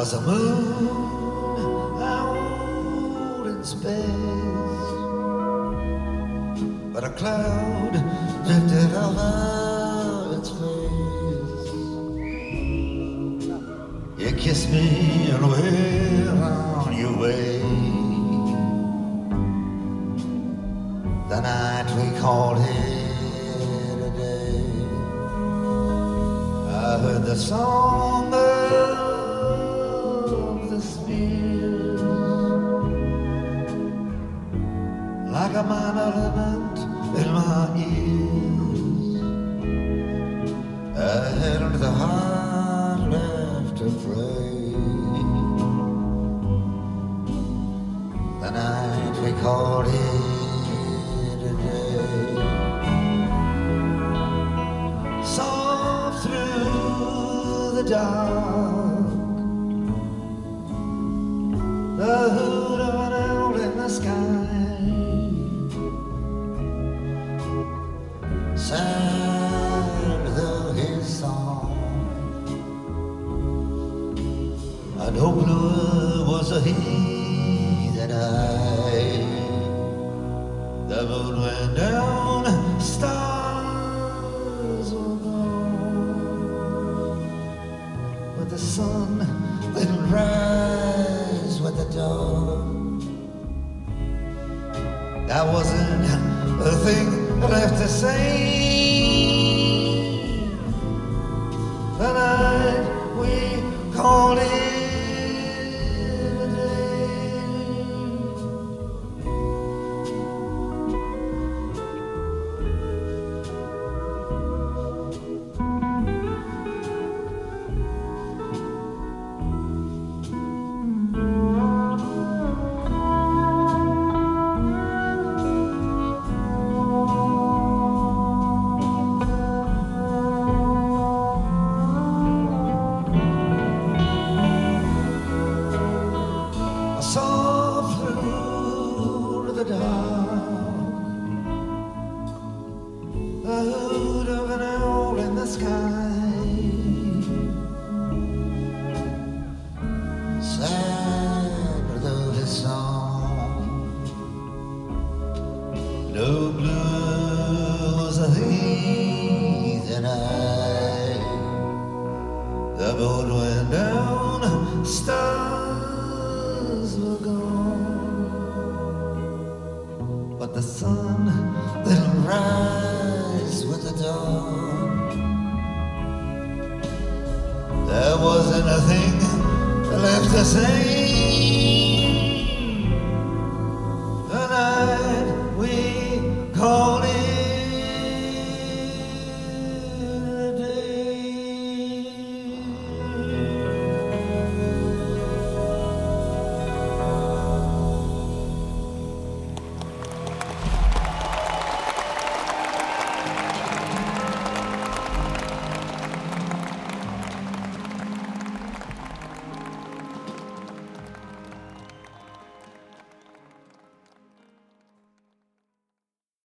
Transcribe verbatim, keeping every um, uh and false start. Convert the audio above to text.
was a moon out in space, but a cloud drifted over its face. You kissed me and went on your way. The night we called it a day. I heard the song of the spheres like a minor lament in my ears. I hadn't the heart left to pray. The night we called it a day. Soft through the dark, the hoot of an owl in the sky sang though his song, and no bluer was a he than I. The moon went down, stars were gone, but the sun didn't rise with the dawn. There wasn't a thing left to say. The night we called it a day. I saw through the dark, the hoot of an owl in the sky sang though his song. No blue was a heathen eye. The moon went down, stars were gone, but the sun didn't rise with the dawn. There wasn't a thing left to say.